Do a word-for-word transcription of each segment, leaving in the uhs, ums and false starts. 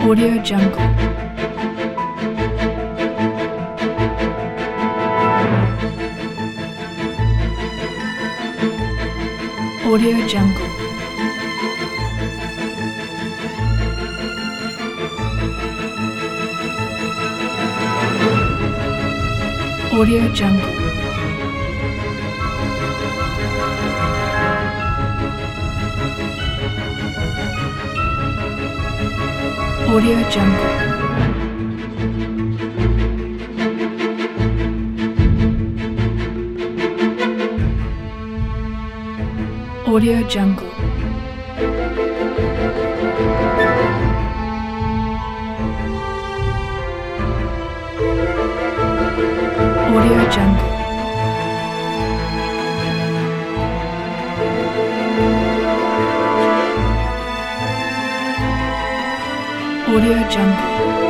Audio Jungle. Audio Jungle. Audio Jungle. Audio Jungle. Audio Jungle. Audio Jungle. Audio Jungle.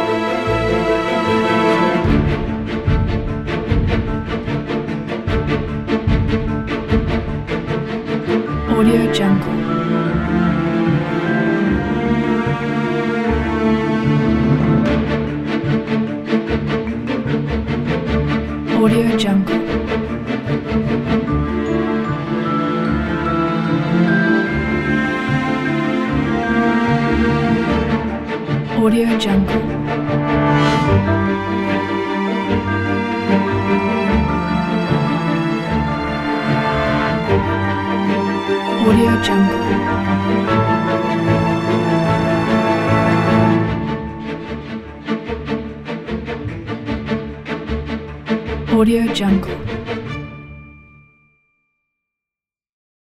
Audio Jungle. Audio Jungle. Audio Jungle. Audio Jungle. Audio Jungle.